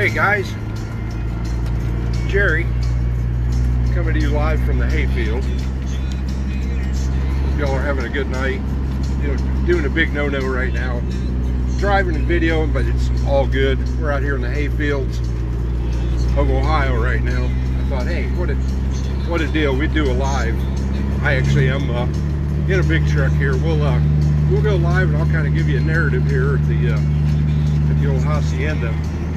Hey guys, Jerry coming to you live from the hayfield. Hope y'all are having a good night. You know, doing a big no-no right now. Driving and videoing, but it's all good. We're out here in the hayfields of Ohio right now. I thought, hey, what a deal. We'd do a live. I actually am in a big truck here. We'll go live and I'll kind of give you a narrative here at the old hacienda.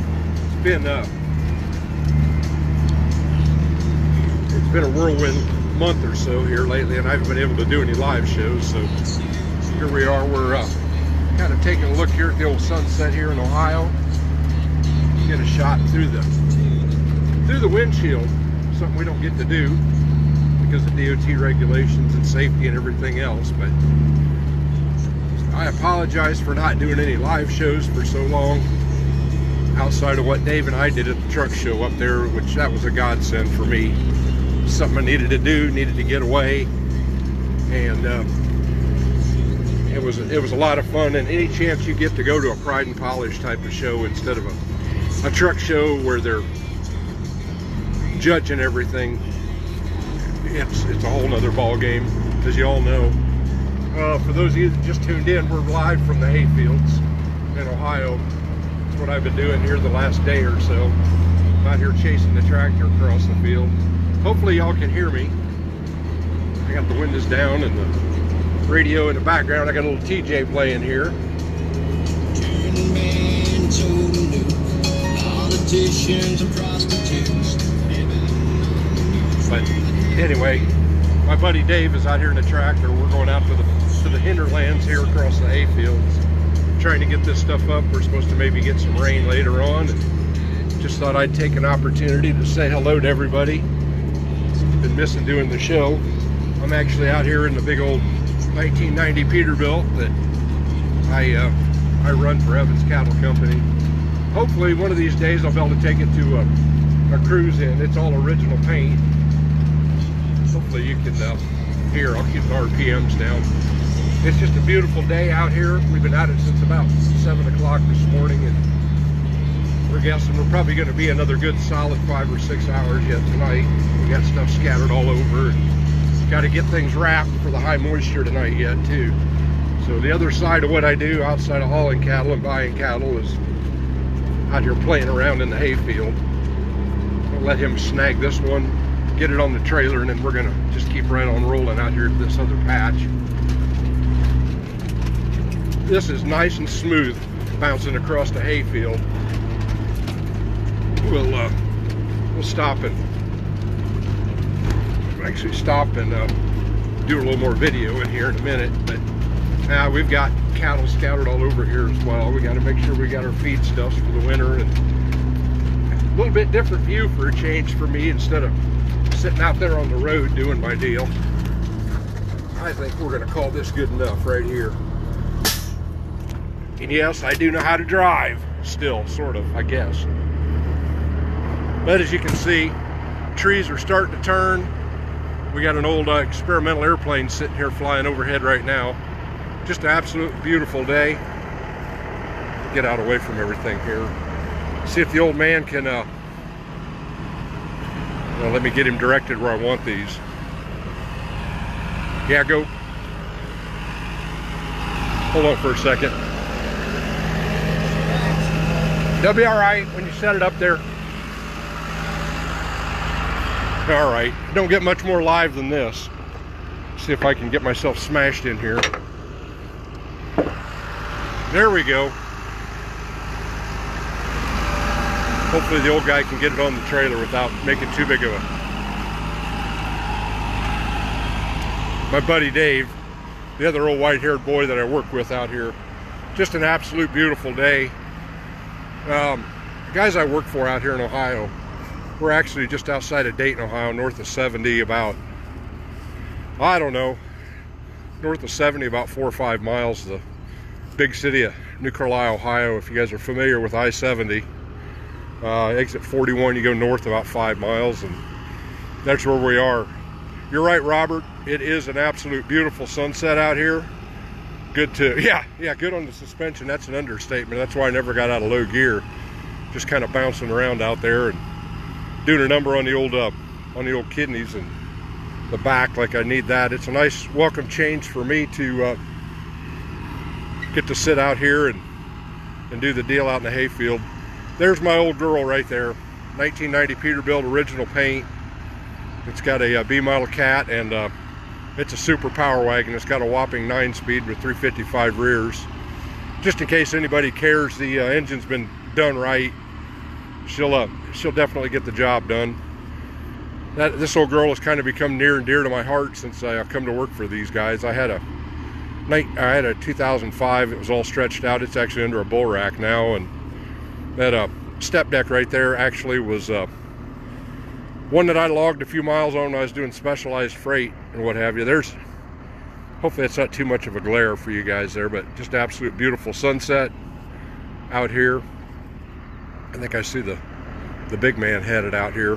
It's been a whirlwind month or so here lately, and I haven't been able to do any live shows. So here we are. We're kind of taking a look here at the old sunset here in Ohio. Get a shot through the windshield, something we don't get to do because of DOT regulations and safety and everything else. But I apologize for not doing any live shows for so long, outside of what Dave and I did at the truck show up there, which that was a godsend for me. Something I needed to do, needed to get away, and it was a lot of fun. And any chance you get to go to a Pride and Polish type of show instead of a truck show where they're judging everything, it's a whole nother ball game, as you all know. For those of you that just tuned in, we're live from the hayfields in Ohio. That's what I've been doing here the last day or so. I'm out here chasing the tractor across the field. Hopefully y'all can hear me. I got the windows down and the radio in the background. I got a little TJ playing here. Politicians and prostitutes. But anyway, my buddy Dave is out here in the tractor. We're going out to the hinterlands here across the hayfields, trying to get this stuff up. We're supposed to maybe get some rain later on. Just thought I'd take an opportunity to say hello to everybody. Been missing doing the show. I'm actually out here in the big old 1990 Peterbilt that I run for Evans Cattle Company. Hopefully one of these days I'll be able to take it to a cruise in. It's all original paint. Hopefully you can hear. I'll keep the RPMs down. It's just a beautiful day out here. We've been at it since about 7 o'clock this morning, and we're guessing we're probably going to be another good solid 5 or 6 hours yet tonight. We got stuff scattered all over, and got to get things wrapped for the high moisture tonight yet too. So the other side of what I do outside of hauling cattle and buying cattle is out here playing around in the hayfield. I'll let him snag this one, get it on the trailer, and then we're going to just keep right on rolling out here to this other patch. This is nice and smooth, bouncing across the hayfield. We'll stop and actually stop and do a little more video in here in a minute. But we've got cattle scattered all over here as well. We got to make sure we got our feedstuffs for the winter, and a little bit different view for a change for me instead of sitting out there on the road doing my deal. I think we're going to call this good enough right here. And yes, I do know how to drive still, sort of, I guess. But as you can see, trees are starting to turn. We got an old experimental airplane sitting here flying overhead right now. Just an absolute beautiful day. Get out away from everything here. See if the old man can, well, let me get him directed where I want these. Yeah, go. Hold on for a second. They'll be all right when you set it up there. All right, don't get much more live than this. See if I can get myself smashed in here. There we go. Hopefully the old guy can get it on the trailer without making too big of a... My buddy Dave, the other old white-haired boy that I work with out here. Just an absolute beautiful day. Guys I work for out here in Ohio, we're actually just outside of Dayton, Ohio, north of 70, about, I don't know, north of 70, about 4 or 5 miles. The big city of New Carlisle, Ohio. If you guys are familiar with I-70, exit 41, you go north about 5 miles, and that's where we are. You're right, Robert. It is an absolute beautiful sunset out here. Good to, yeah, good on the suspension. That's an understatement. That's why I never got out of low gear. just kind of bouncing around out there and doing a number on the old kidneys and the back like I need that. It's a nice welcome change for me to get to sit out here and do the deal out in the hayfield. There's my old girl right there, 1990 Peterbilt original paint. It's got a B model cat, and it's a super power wagon. It's got a whopping 9-speed with 355 rears. Just in case anybody cares, the engine's been done right. She'll definitely get the job done. This old girl has kind of become near and dear to my heart since I've come to work for these guys. I had a 2005. It was all stretched out. It's actually under a bull rack now, and that step deck right there actually was one that I logged a few miles on when I was doing specialized freight and what have you. Hopefully it's not too much of a glare for you guys there, but just absolute beautiful sunset out here. I think I see the big man headed out here.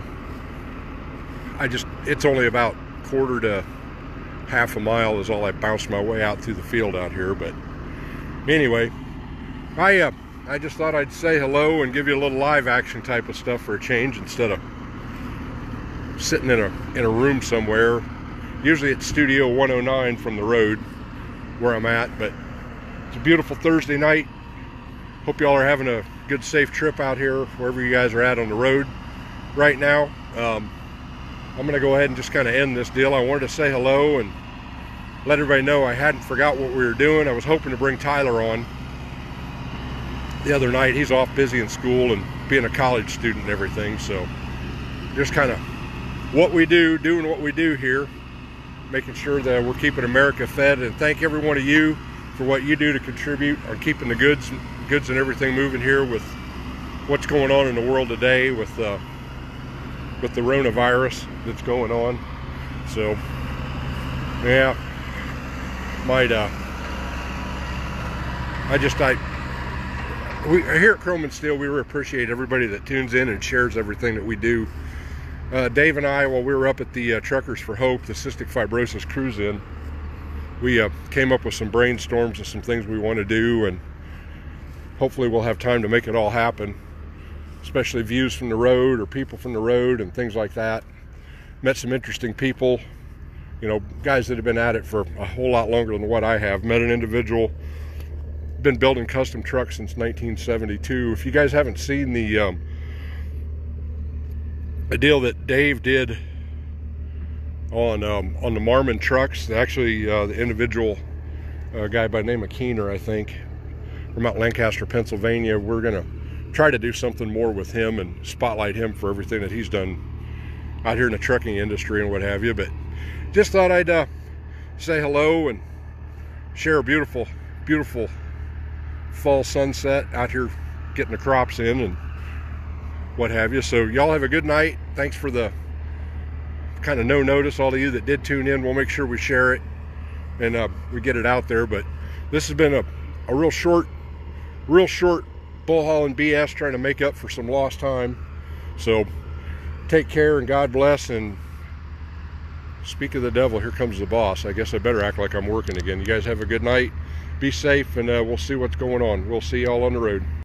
It's only about quarter to half a mile is all I bounced my way out through the field out here. But anyway, I just thought I'd say hello and give you a little live action type of stuff for a change instead of sitting in a room somewhere. Usually it's Studio 109 from the road where I'm at, but it's a beautiful Thursday night. Hope y'all are having a good, safe trip out here wherever you guys are at on the road right now. I'm gonna go ahead and just kind of end this deal. I wanted to say hello and let everybody know I hadn't forgot what we were doing. I was hoping to bring Tyler on the other night. He's off busy in school and being a college student and everything, so just kind of what we do, doing what we do here, making sure that we're keeping America fed. And thank every one of you for what you do to contribute on keeping the goods and everything moving here with what's going on in the world today with the coronavirus that's going on. So yeah, we here at Chrome and Steel, we really appreciate everybody that tunes in and shares everything that we do. Dave and I, while we were up at the Truckers for Hope, the Cystic Fibrosis Cruise-In, we came up with some brainstorms of some things we want to do, and hopefully we'll have time to make it all happen, especially views from the road or people from the road and things like that. Met some interesting people, you know, guys that have been at it for a whole lot longer than what I have. Met an individual, been building custom trucks since 1972. If you guys haven't seen the deal that Dave did on the Marmon trucks, actually the individual guy by the name of Keener, I think, from out Lancaster, Pennsylvania, we're gonna try to do something more with him and spotlight him for everything that he's done out here in the trucking industry and what have you. But just thought I'd say hello and share a beautiful fall sunset out here, getting the crops in and what have you. So y'all have a good night. Thanks for the kind of no notice, all of you that did tune in. We'll make sure we share it and we get it out there. But this has been a real short bull hauling BS, trying to make up for some lost time. So take care and God bless. And speak of the devil, here comes the boss. I guess I better act like I'm working again. You guys have a good night. Be safe, and we'll see what's going on. We'll see y'all on the road.